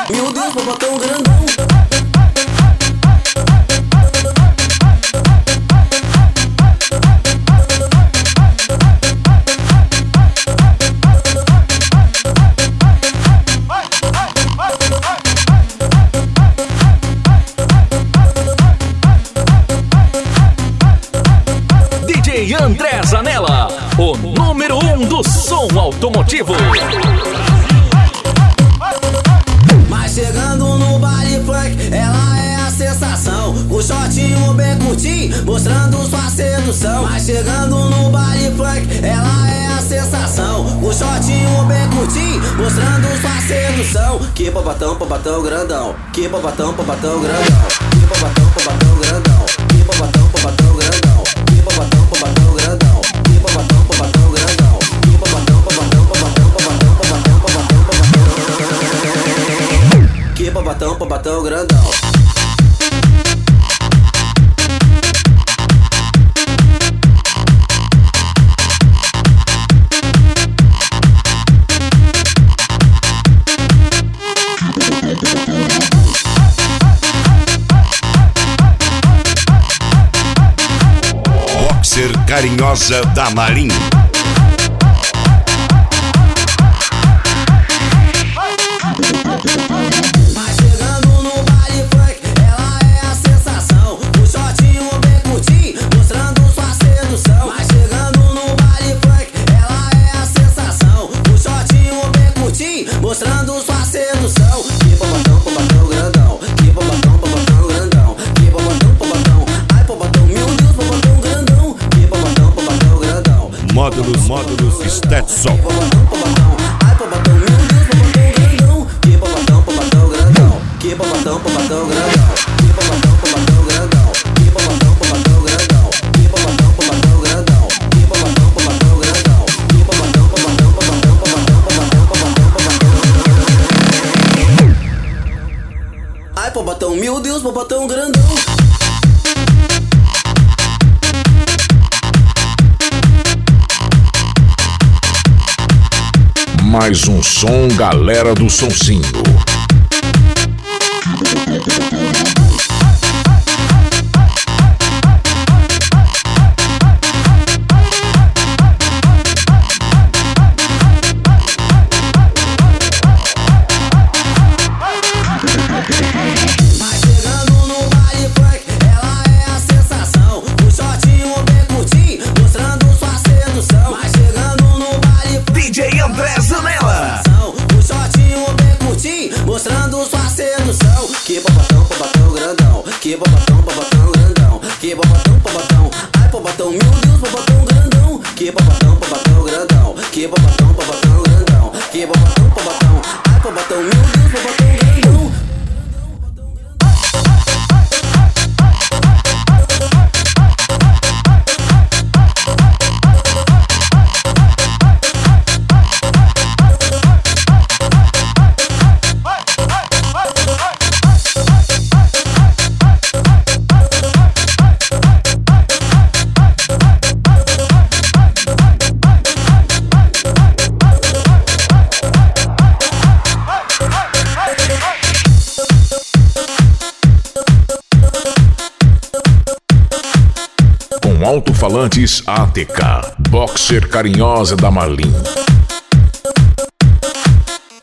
Meu Deus, popotão grandão. DJ André Zanella, o número 1 do som automotivo. Mas chegando no baile funk, ela é a sensação. O shortinho bem curtinho, mostrando sua sedução. Mas chegando no baile funk, ela é a sensação. O shortinho bem curtinho, mostrando sua sedução. Que popotão, popotão grandão. Que popotão, popotão grandão. Que popotão, popotão grandão. Que popotão, popotão grandão. Que popotão, popotão grandão. Que popotão, popotão grandão. Que popotão, popotão, popotão, popotão, popotão, popotão, popotão. Que popotão, popotão grandão. Boxer Carinhosa da Marim. Mas chegando no baile funk, ela é a sensação. O shortinho bem curtinho, mostrando sua sedução. Mas chegando no baile funk, ela é a sensação. O shortinho bem curtinho, mostrando sua sedução. Que popotão, popotão grandão. Que popotão, popotão grandão. Que popotão, popotão. Ai, popotão, meu Deus, popotão grandão. Que popotão, popotão grandão. Módulos Stetson. Que popotão, popotão. Ai, popotão, meu Deus, popotão grandão. Que popotão, popotão grandão. Que popotão, popotão grandão. Que popotão, popotão grandão. Que popotão, popotão grandão. Que popotão, popotão grandão. Que popotão, popotão grandão. Que popotão, popotão, popotão, popotão, popotão, popotão. Ai, popotão, meu Deus, popotão grandão. Mais um som, galera do Sonsinho. Mas chegando no baile funk, ela é a sensação. O shortinho bem curtinho, mostrando sua sedução. Mas chegando no baile funk, DJ André Zanella. o shortinho bem curtinho, mostrando sua sedução. Que popotão, popotão grandão. Que popotão, popotão grandão. Que popotão, popotão. Ai, popotão, meu Deus, popotão grandão. Que popotão, popotão grandão. Que popotão, popotão grandão. Que popotão, popotão. Ai, popotão, meu Deus, popotão grandão. Com alto-falantes ATK, Boxer Carinhosa da Marim.